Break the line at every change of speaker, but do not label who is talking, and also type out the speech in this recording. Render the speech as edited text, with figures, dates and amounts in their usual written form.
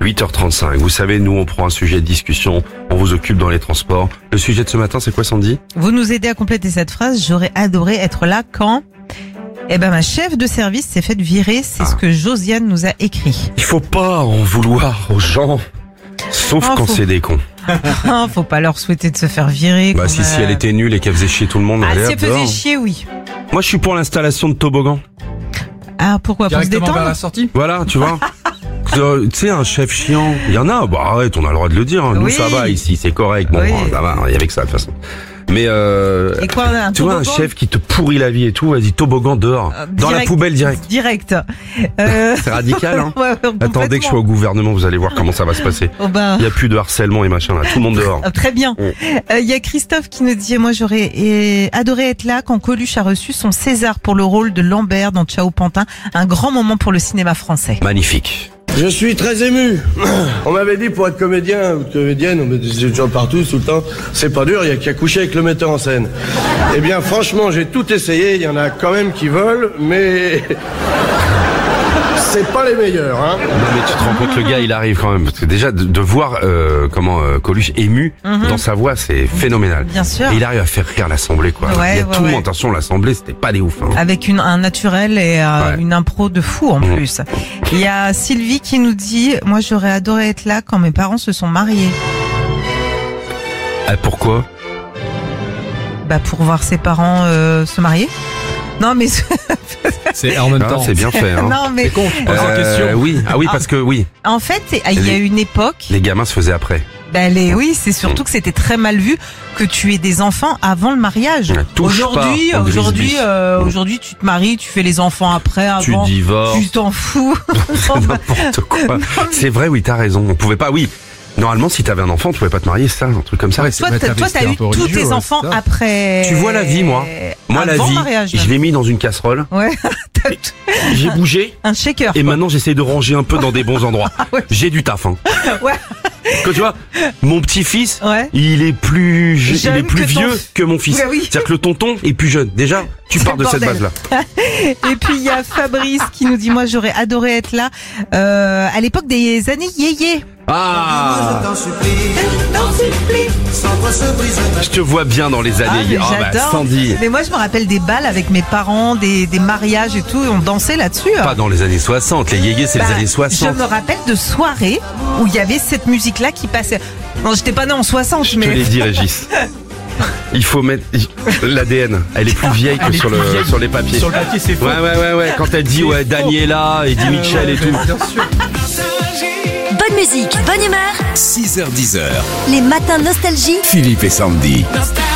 8h35. Vous savez, nous, on prend un sujet de discussion, on vous occupe dans les transports. Le sujet de ce matin, c'est quoi, Sandy?
Vous nous aidez à compléter cette phrase. J'aurais adoré être là quand... ma chef de service s'est faite virer. C'est ce que Josiane nous a écrit.
Il faut pas en vouloir aux gens, sauf quand c'est des cons.
Faut pas leur souhaiter de se faire virer.
Si elle était nulle et qu'elle faisait chier tout le monde,
si elle faisait chier, oui.
Moi, je suis pour l'installation de toboggans.
Ah, pourquoi? Pour se détendre
vers la sortie.
Voilà, tu vois. Tu sais, un chef chiant, il y en a. Arrête, on a le droit de le dire. Nous, ça va ici, c'est correct. Bon, ça va, il y avait que ça de toute façon. Mais
et quoi,
tu vois, un chef qui te pourrit la vie et tout, vas-y, toboggan dehors, dans la poubelle direct. C'est radical, hein.
Ouais,
attendez que je sois au gouvernement, vous allez voir comment ça va se passer. Il y a plus de harcèlement et machin là, tout le monde dehors.
Très bien. Il y a Christophe qui nous dit, moi j'aurais adoré être là quand Coluche a reçu son César pour le rôle de Lambert dans Ciao Pantin, un grand moment pour le cinéma français.
Magnifique.
Je suis très ému. On m'avait dit pour être comédien ou comédienne, on me disait toujours partout, tout le temps, c'est pas dur, il y a qu'à coucher avec le metteur en scène. Eh bien franchement, j'ai tout essayé, il y en a quand même qui veulent, mais c'est pas les meilleurs, hein.
Non mais tu te rends compte, le gars il arrive quand même, parce que déjà de voir Coluche ému dans sa voix, c'est phénoménal.
Bien sûr.
Et il arrive à faire rire l'assemblée, quoi. Il y a tout le monde, attention, l'assemblée c'était pas des ouf, hein.
Avec un naturel et une impro de fou en plus. Il y a Sylvie qui nous dit, moi j'aurais adoré être là quand mes parents se sont mariés.
Pourquoi?
Pour voir ses parents se marier. Non mais
c'est en même temps.
C'est bien fait, hein.
Non mais
c'est con.
Oui, parce que oui.
En fait, il y a une époque.
Les gamins se faisaient après.
Oui, c'est surtout que c'était très mal vu que tu aies des enfants avant le mariage. Aujourd'hui, tu te maries, tu fais les enfants après, avant.
Tu divorces.
Tu t'en fous.
N'importe quoi. C'est vrai, oui, t'as raison. On pouvait pas, oui. Normalement, si t'avais un enfant, tu pouvais pas te marier, ça, un truc comme ça.
Toi, t'as eu tous tes enfants après.
Tu vois la vie, moi. Moi, la vie,
mariage,
je l'ai mis dans une casserole.
Ouais.
J'ai bougé.
Un shaker.
Et maintenant, j'essaie de ranger un peu dans des bons endroits. J'ai du taf, hein.
Ouais.
Quand tu vois, mon petit-fils, il est plus vieux que mon fils. C'est-à-dire que le tonton est plus jeune. Déjà, tu pars de cette base-là.
Et puis, il y a Fabrice qui nous dit, moi, j'aurais adoré être là, à l'époque des années yéyé.
Ah! Je te vois bien dans les années.
J'adore.
Sandy.
Mais moi, je me rappelle des balles avec mes parents, des mariages et tout, et on dansait là-dessus.
Pas dans les années 60. Les yéyés, c'est les années 60.
Je me rappelle de soirées où il y avait cette musique-là qui passait. Non, j'étais pas née en 60,
Je te l'ai dit, Régis. Il faut mettre l'ADN. Elle est plus vieille que sur les papiers.
Sur le papier, c'est faux.
Ouais. Quand elle dit Daniela, Eddie Mitchell et tout.
Bien sûr.
Bonne musique, bonne humeur.
6h-10h.
Les matins nostalgie.
Philippe et Sandy.